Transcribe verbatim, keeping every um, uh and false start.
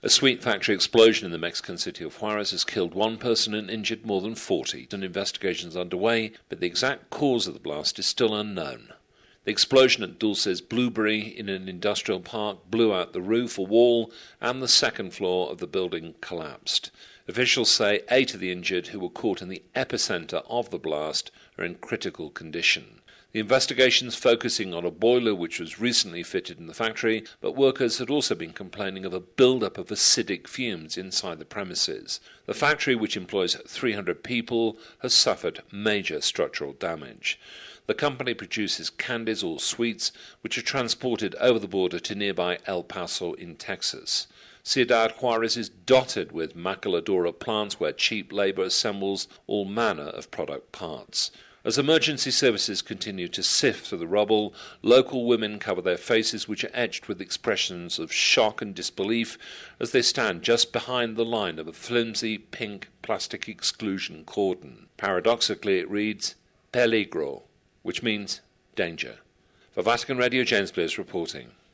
A sweet factory explosion in the Mexican city of Juarez has killed one person and injured more than forty. An investigation is underway, but the exact cause of the blast is still unknown. The explosion at Dulce's Blueberry in an industrial park blew out the roof, a wall, and the second floor of the building collapsed. Officials say eight of the injured who were caught in the epicenter of the blast are in critical condition. The investigation's focusing on a boiler which was recently fitted in the factory, but workers had also been complaining of a build-up of acidic fumes inside the premises. The factory, which employs three hundred people, has suffered major structural damage. The company produces candies or sweets, which are transported over the border to nearby El Paso in Texas. Ciudad Juarez is dotted with maquiladora plants where cheap labor assembles all manner of product parts. As emergency services continue to sift through the rubble, local women cover their faces, which are etched with expressions of shock and disbelief as they stand just behind the line of a flimsy pink plastic exclusion cordon. Paradoxically, it reads, peligro, which means danger. For Vatican Radio, James Bliss reporting.